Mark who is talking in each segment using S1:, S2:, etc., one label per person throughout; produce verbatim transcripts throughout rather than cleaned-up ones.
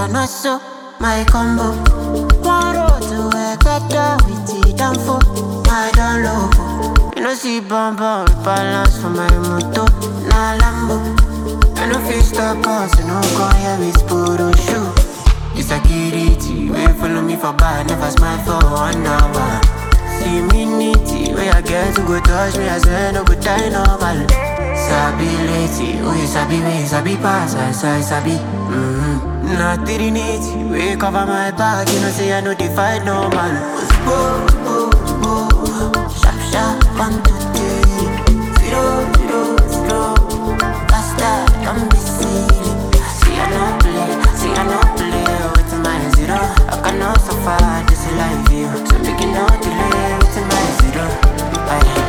S1: not so, my combo. One road to a better with the downfall. My down low. You know, see bumper balance for my moto. Nah, Lambo. I know feel stop us, you know, go here with photo shoot. It's a kitty, wait follow me for bar, never smile for one hour. See me nitty, where I get to go touch me, I say no good die normal. Sabi lady, oh you sabi me, sabi pass, I say sabi. Mm-hmm. Not nitty, we cover my back, you know say I know the fight normal. Oh, oh, oh, sharp, sharp, one, two, three. Zero, zero, zero. Faster, don't be silly. See I no play, see I no play with my zero. I cannot suffer this life here, so make it no delay with my zero. Aye.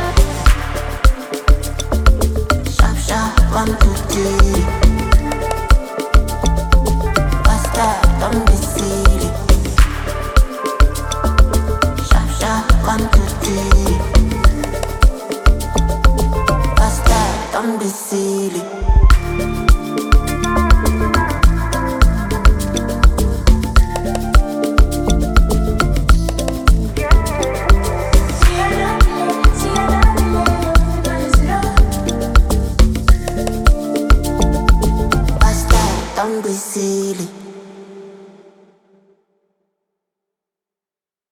S1: Sharp, sharp, one, two, three. Faster, don't be silly. Sharp, sharp, one, two, three. Faster, don't be silly.